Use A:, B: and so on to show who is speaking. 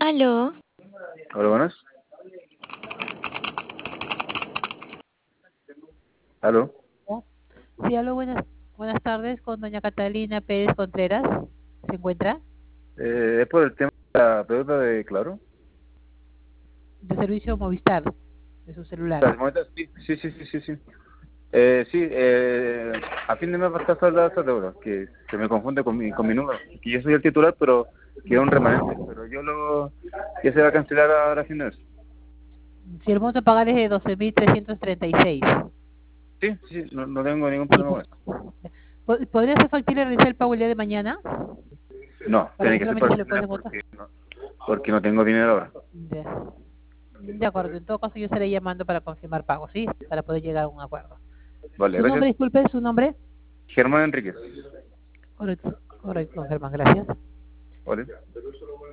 A: Aló.
B: Hola, buenas. Aló.
C: Sí, aló, buenas tardes con doña Catalina Pérez Contreras. ¿Se encuentra?
B: Es por el tema de la deuda de Claro.
C: De servicio Movistar, de su celular.
B: Sí, sí, sí, sí, sí, sí. A fin de mes va a estar saldada esa deuda, que se me confunde con mi número. Que yo soy el titular, pero queda un remanente. Pero ya se va a cancelar ahora a fin de mes.
C: Si el monto a pagar es de 12.336.
B: Sí, sí, no tengo ningún
C: Sí,
B: problema con eso.
C: ¿podría ser factible realizar el pago el día de mañana?
B: No,
C: Para
B: tiene
C: que
B: que ser
C: solamente
B: para
C: se
B: el
C: le
B: fin de mes
C: puede votar.
B: porque no tengo dinero ahora.
C: Ya. De acuerdo, en todo caso yo estaré llamando para confirmar pago, ¿sí? Para poder llegar a un acuerdo.
B: Vale,
C: ¿Su
B: gracias.
C: nombre, disculpe, su nombre?
B: Germán Enríquez.
C: Correcto, correcto, Germán, gracias.
B: Vale.